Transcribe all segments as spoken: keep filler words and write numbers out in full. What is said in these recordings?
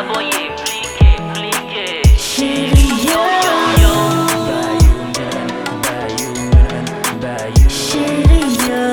aboyer, fliquer, fliquer. Chérie, yo, yo, yo. Chérie, yo.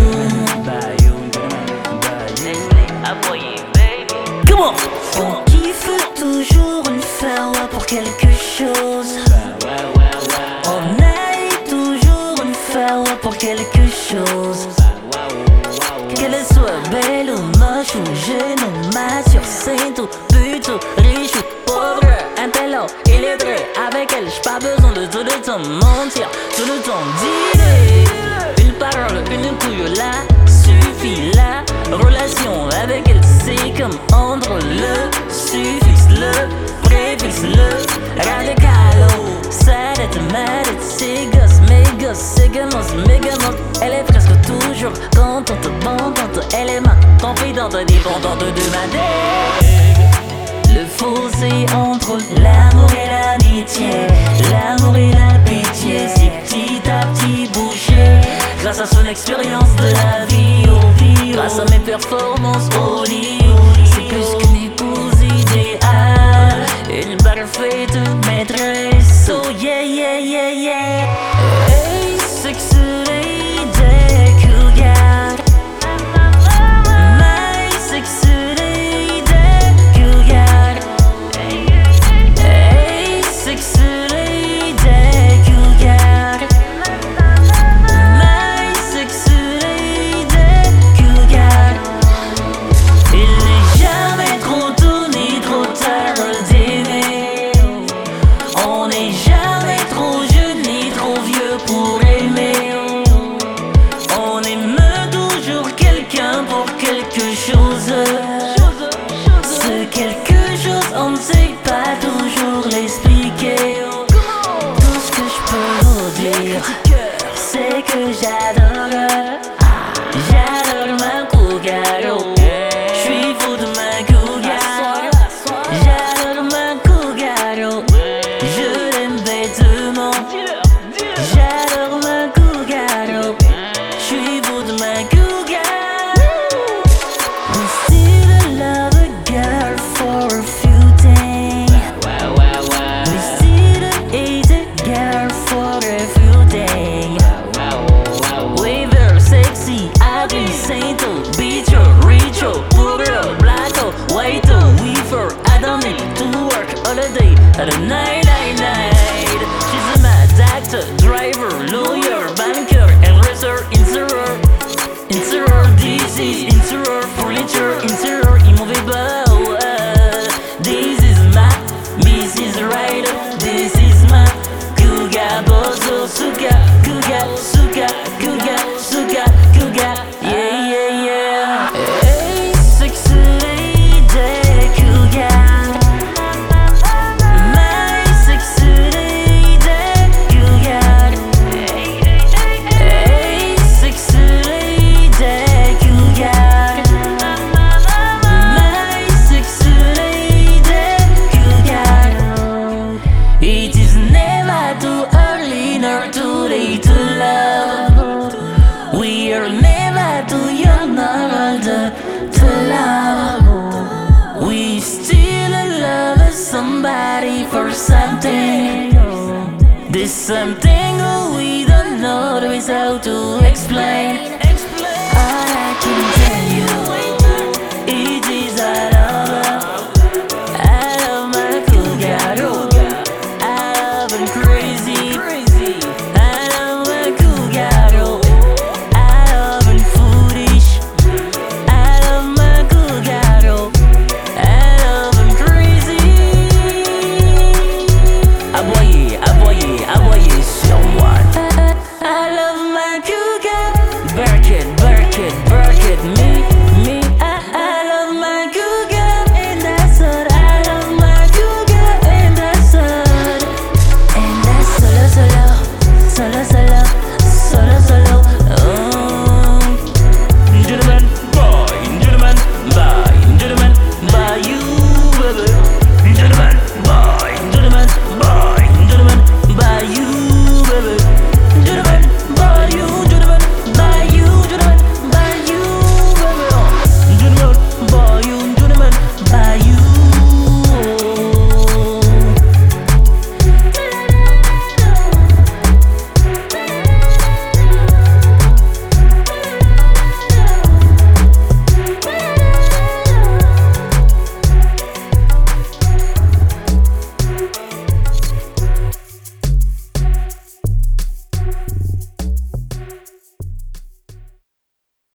Laisse-les aboyer, baby. Come on. On kiffe toujours une faire pour quelque chose. On aille toujours une faire pour quelque chose. Qu'elle soit belle ou moche ou jeune ou mature, sainte ou plutôt riche ou pauvre, intello, illettré, avec elle j'ai pas besoin de tout le temps mentir, tout le temps dire une parole, une couille là suffit. La relation avec elle c'est comme entre le suffixe, le préfixe, le radicalo. Ça dette, ma dette, c'est gosse, mes gosses, c'est gamosse, mes gamosses. Elle est presque toujours contente, abondante. Elle est ma confidente, dépendante de ma dette. Le fossé entre l'amour et l'amitié, l'amour et la pitié, si petit à petit bouché. Grâce à son expérience de la vie au vie, grâce à mes performances au lit, c'est plus qu'une épouse idéale, une parfaite maîtresse. Oh yeah yeah yeah yeah. Hey, sexy lady, cougar. My sexy lady, cougar. Hey, sexy lady, cougar. My sexy lady, cougar. Il n'est jamais trop tôt ni trop tard d'aimer. On n'est jamais trop jeune ni trop vieux pour aimer. On aime toujours quelqu'un pour quelque chose. Ce quelque chose on ne sait pas toujours l'expliquer. Tout ce que je peux vous dire, c'est que j'adore, j'adore ma cougar. J'suis fou de ma cougar, j'adore ma cougar. Je l'aime bêtement, j'adore ma cougar. J'suis fou de ma cougar. We still love a girl for a few things. We still hate a girl for a few things. We very sexy, ugly, saint, bitch, rich, poor, black, white, weaver. I don't need to work all the day, all the night, night, night. She's a mad actor, driver, lawyer, banker, investor, insurer, insurer, disease, insurer, furniture, insurer, immovable. This is my Missus Right, this is my cougar, bozo, suka, cougar, suka, cougar, suka, cougar. Yeah, yeah, yeah. Hey, sexy lady, cougar. My sexy lady, cougar. Hey, sexy lady, cougar. My sexy lady, cougar. It is never too early nor too late to love. We are never too young nor older to love. We still love somebody for something. There's something we don't know how to explain.